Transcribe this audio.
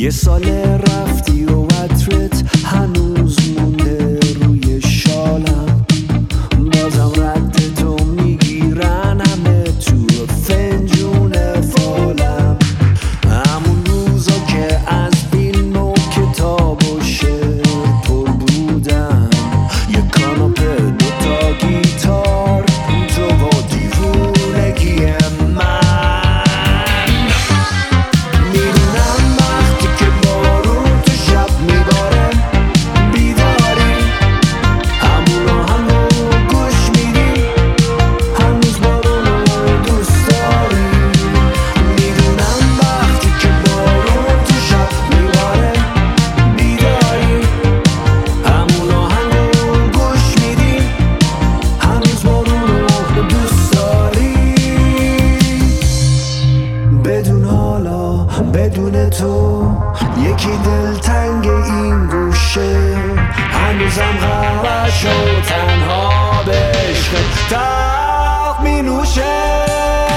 یه سال رفتی و عطرت هنوز مونده روی شالم، بازم رد تو میگیرن همه تو فنجون فالم. همون روزا که از فیلم و کتاب و شعر پر بودم، یه کاناپه دوتا گیتار تو با دیوونگی من. میدونم وقتی که بارون تو شب میباره بیداری، همون آهنگو گوش میدی، هنوز بارون رو دوست داری. میدونم وقتی که بارون تو شب میباره بیداری، همون آهنگو گوش میدی، هنوز بارون رو دوست داری. بدون حالا بدون تو یکی دلتنگ این گوشه، هنوزم غمش و تنها به عشق تاق می نوشه.